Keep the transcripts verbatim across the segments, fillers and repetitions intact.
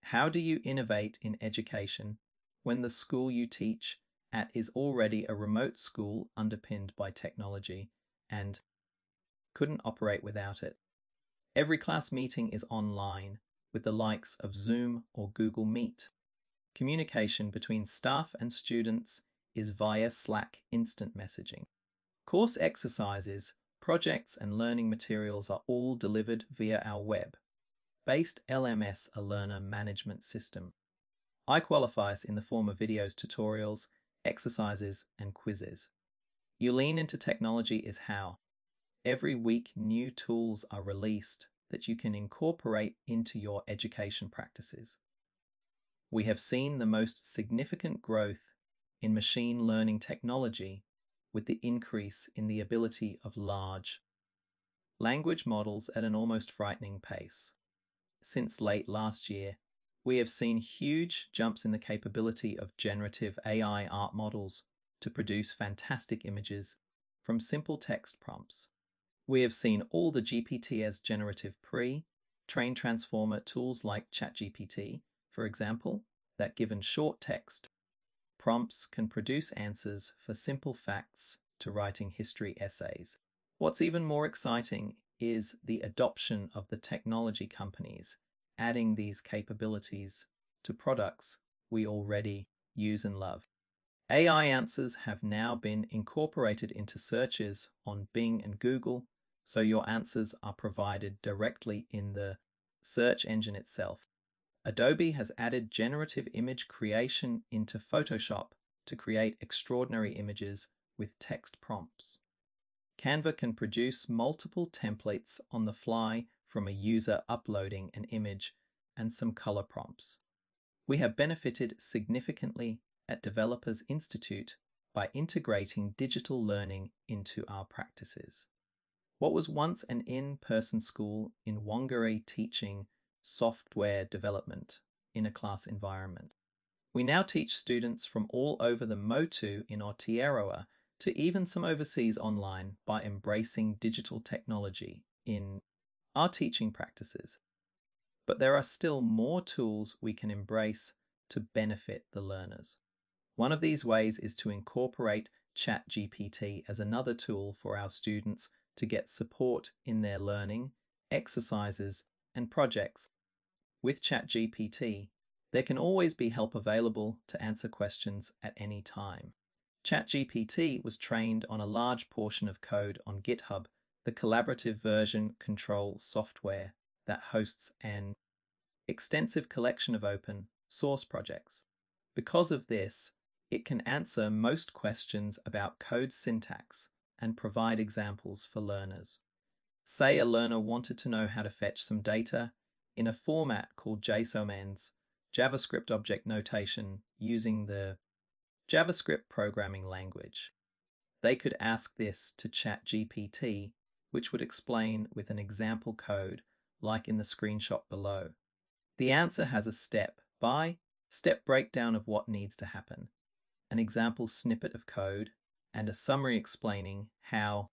How do you innovate in education when the school you teach at is already a remote school underpinned by technology and couldn't operate without it? Every class meeting is online with the likes of Zoom or Google Meet. Communication between staff and students is via Slack instant messaging. Course exercises, projects, and learning materials are all delivered via our web-based L M S, a learner management system. iQualifies in the form of videos, tutorials, exercises, and quizzes. You lean into technology is how. Every week, new tools are released that you can incorporate into your education practices. We have seen the most significant growth in machine learning technology with the increase in the ability of large language models at an almost frightening pace. Since late last year, we have seen huge jumps in the capability of generative A I art models to produce fantastic images from simple text prompts. We have seen all the G P T as generative pre-trained transformer tools like ChatGPT, for example, that given short text prompts can produce answers for simple facts to writing history essays. What's even more exciting is the adoption of the technology companies adding these capabilities to products we already use and love. A I answers have now been incorporated into searches on Bing and Google, so your answers are provided directly in the search engine itself. Adobe has added generative image creation into Photoshop to create extraordinary images with text prompts. Canva can produce multiple templates on the fly from a user uploading an image and some color prompts. We have benefited significantly at Developers Institute by integrating digital learning into our practices. What was once an in-person school in Whangarei teaching software development in a class environment, we now teach students from all over the Motu in Aotearoa to even some overseas online by embracing digital technology in our teaching practices. But there are still more tools we can embrace to benefit the learners. One of these ways is to incorporate ChatGPT as another tool for our students to get support in their learning, exercises, and projects. With ChatGPT, there can always be help available to answer questions at any time. ChatGPT was trained on a large portion of code on GitHub, the collaborative version control software that hosts an extensive collection of open source projects. Because of this, it can answer most questions about code syntax and provide examples for learners. Say a learner wanted to know how to fetch some data in a format called JSON's JavaScript object notation using the JavaScript programming language. They could ask this to ChatGPT, which would explain with an example code like in the screenshot below. The answer has a step-by-step breakdown of what needs to happen, an example snippet of code, and a summary explaining how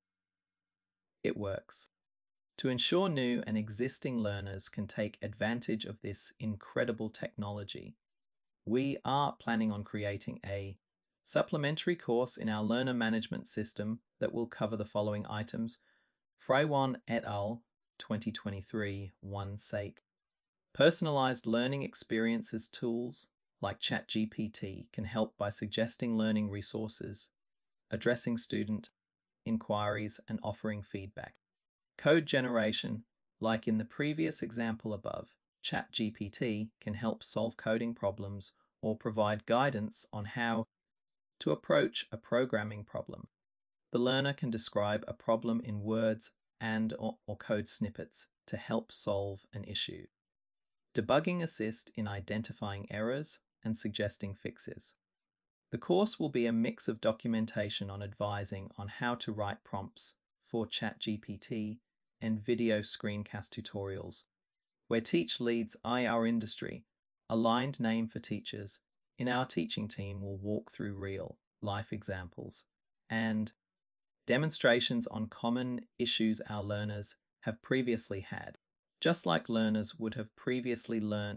it works. To ensure new and existing learners can take advantage of this incredible technology, we are planning on creating a supplementary course in our learner management system that will cover the following items. Freywan et al. twenty twenty-three one sake. Personalized learning experiences tools like ChatGPT can help by suggesting learning resources, addressing student inquiries, and offering feedback. Code generation, like in the previous example above, ChatGPT can help solve coding problems or provide guidance on how to approach a programming problem. The learner can describe a problem in words and or, or code snippets to help solve an issue. Debugging assist in identifying errors and suggesting fixes. The course will be a mix of documentation on advising on how to write prompts for ChatGPT and video screencast tutorials, where Teach leads I Our Industry, aligned name for teachers, in our teaching team will walk through real life examples and demonstrations on common issues our learners have previously had, just like learners would have previously learnt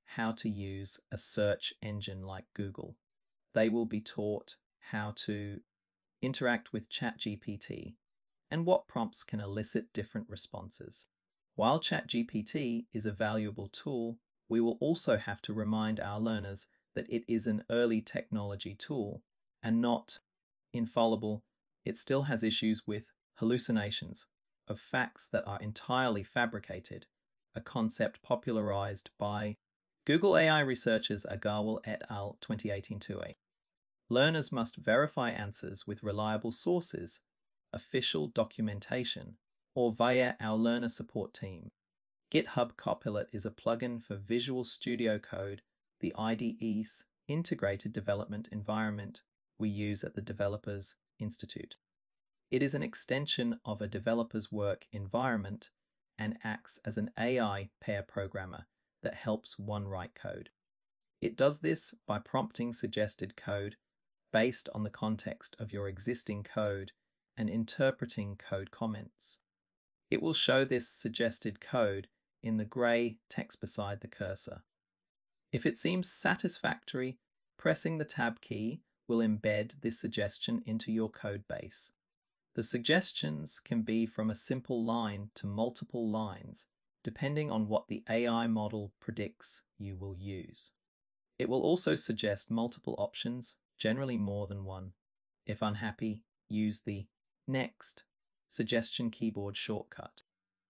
how to use a search engine like Google. They will be taught how to interact with ChatGPT and what prompts can elicit different responses. While ChatGPT is a valuable tool, we will also have to remind our learners that it is an early technology tool and not infallible. It still has issues with hallucinations of facts that are entirely fabricated, a concept popularized by Google A I researchers Agarwal et al. twenty eighteen two A. Learners must verify answers with reliable sources, official documentation, or via our learner support team. GitHub Copilot is a plugin for Visual Studio Code, the I D E's integrated development environment we use at the Developers Institute. It is an extension of a developer's work environment and acts as an A I pair programmer that helps one write code. It does this by prompting suggested code based on the context of your existing code and interpreting code comments. It will show this suggested code in the gray text beside the cursor. If it seems satisfactory, pressing the Tab key will embed this suggestion into your code base. The suggestions can be from a simple line to multiple lines, depending on what the A I model predicts you will use. It will also suggest multiple options, generally more than one. If unhappy, use the Next suggestion keyboard shortcut.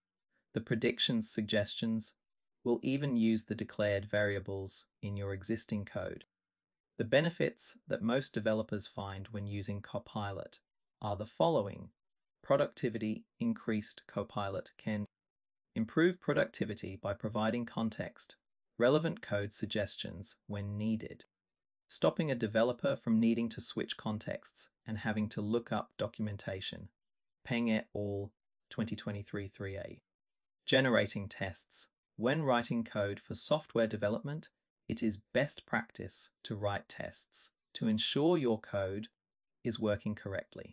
The prediction suggestions will even use the declared variables in your existing code. The benefits that most developers find when using Copilot are the following. Productivity increased. Copilot can improve productivity by providing context, relevant code suggestions when needed, stopping a developer from needing to switch contexts and having to look up documentation. Peng et al. twenty twenty-three three A. Generating tests. When writing code for software development, it is best practice to write tests to ensure your code is working correctly.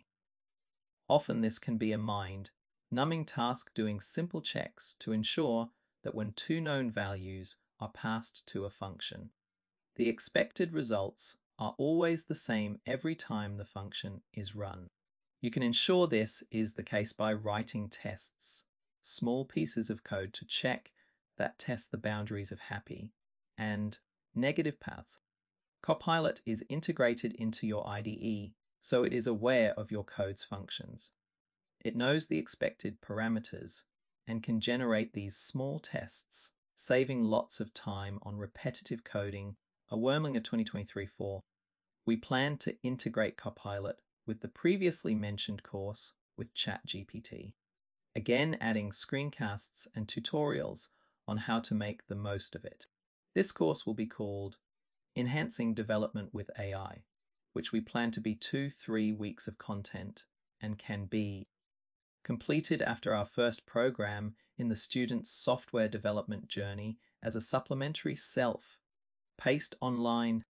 Often this can be a mind-numbing task, doing simple checks to ensure that when two known values are passed to a function, the expected results are always the same every time the function is run. You can ensure this is the case by writing tests, small pieces of code to check that test the boundaries of happy and negative paths. Copilot is integrated into your I D E, so it is aware of your code's functions. It knows the expected parameters and can generate these small tests, saving lots of time on repetitive coding. A Wormlinger twenty twenty-three four. We plan to integrate Copilot with the previously mentioned course with ChatGPT, again adding screencasts and tutorials on how to make the most of it. This course will be called Enhancing Development with A I, which we plan to be two, three weeks of content and can be completed after our first program in the student's software development journey as a supplementary self-paced online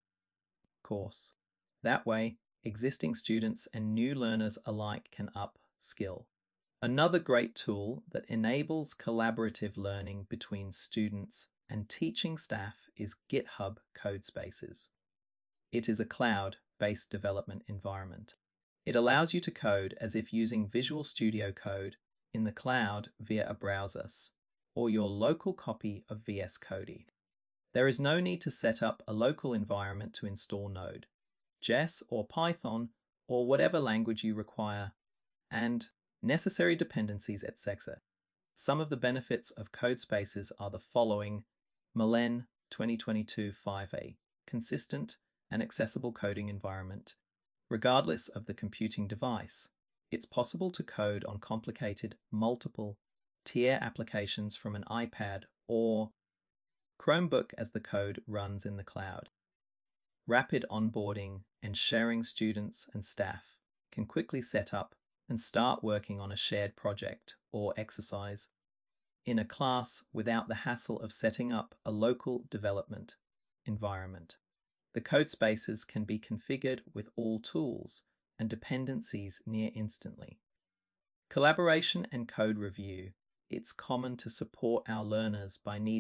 course. That way, existing students and new learners alike can upskill. Another great tool that enables collaborative learning between students and teaching staff is GitHub Codespaces. It is a cloud-based development environment. It allows you to code as if using Visual Studio Code in the cloud via a browser or your local copy of V S Code. There is no need to set up a local environment to install Node, J S or Python or whatever language you require, and necessary dependencies, et cetera. Some of the benefits of Codespaces are the following. Malen twenty twenty-two five A. Consistent and accessible coding environment. Regardless of the computing device, it's possible to code on complicated multiple tier applications from an iPad or Chromebook as the code runs in the cloud. Rapid onboarding and sharing. Students and staff can quickly set up and start working on a shared project or exercise in a class without the hassle of setting up a local development environment. The Codespaces can be configured with all tools and dependencies near instantly. Collaboration and code review. It's common to support our learners by needing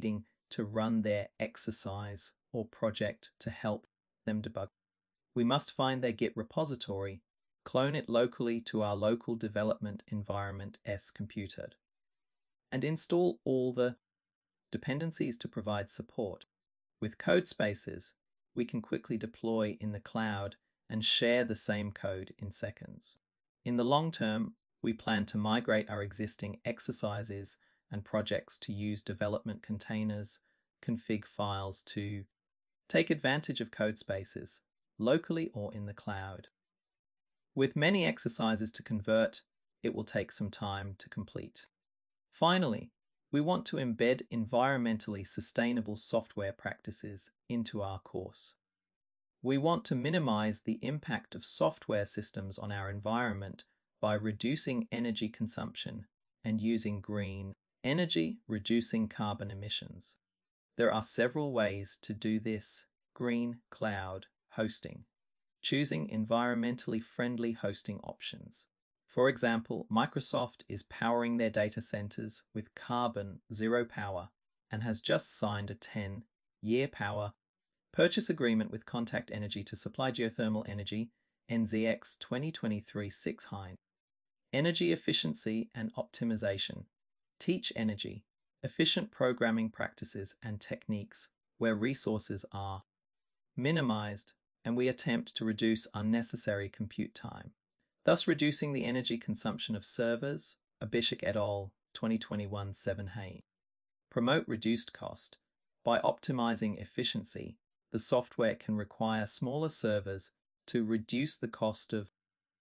to run their exercise or project to help them debug. We must find their Git repository, clone it locally to our local development environment S computed, and install all the dependencies to provide support. With Codespaces, we can quickly deploy in the cloud and share the same code in seconds. In the long term, we plan to migrate our existing exercises and projects to use development containers, config files to take advantage of Codespaces, locally or in the cloud. With many exercises to convert, it will take some time to complete. Finally, we want to embed environmentally sustainable software practices into our course. We want to minimize the impact of software systems on our environment by reducing energy consumption and using green energy, reducing carbon emissions. There are several ways to do this: green cloud hosting, choosing environmentally friendly hosting options. For example, Microsoft is powering their data centers with carbon zero power and has just signed a ten-year power purchase agreement with Contact Energy to supply geothermal energy, N Z X twenty twenty-three six Hein. Energy efficiency and optimization. Teach Energy, efficient programming practices and techniques where resources are minimized, and we attempt to reduce unnecessary compute time, thus reducing the energy consumption of servers, Abhishek et al. twenty twenty-one seven Hein. Promote reduced cost. By optimizing efficiency, the software can require smaller servers to reduce the cost of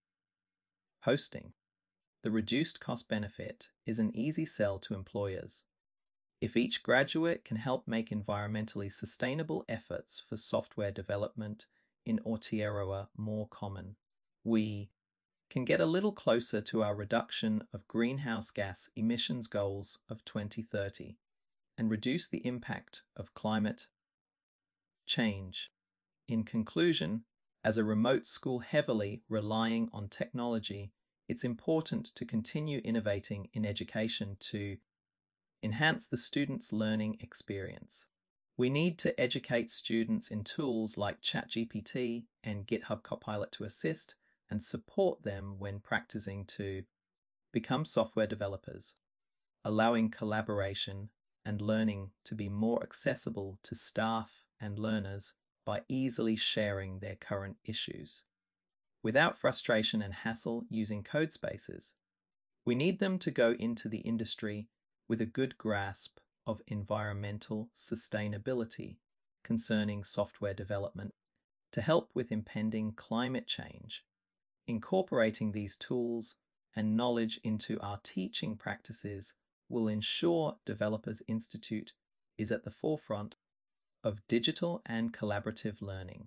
hosting. The reduced cost benefit is an easy sell to employers. If each graduate can help make environmentally sustainable efforts for software development in Aotearoa more common, we can get a little closer to our reduction of greenhouse gas emissions goals of twenty thirty and reduce the impact of climate change. In conclusion, as a remote school heavily relying on technology, it's important to continue innovating in education to enhance the students' learning experience. We need to educate students in tools like ChatGPT and GitHub Copilot to assist and support them when practicing to become software developers, allowing collaboration and learning to be more accessible to staff and learners by easily sharing their current issues, without frustration and hassle using Codespaces. We need them to go into the industry with a good grasp of environmental sustainability concerning software development to help with impending climate change. Incorporating these tools and knowledge into our teaching practices will ensure Developers Institute is at the forefront of digital and collaborative learning.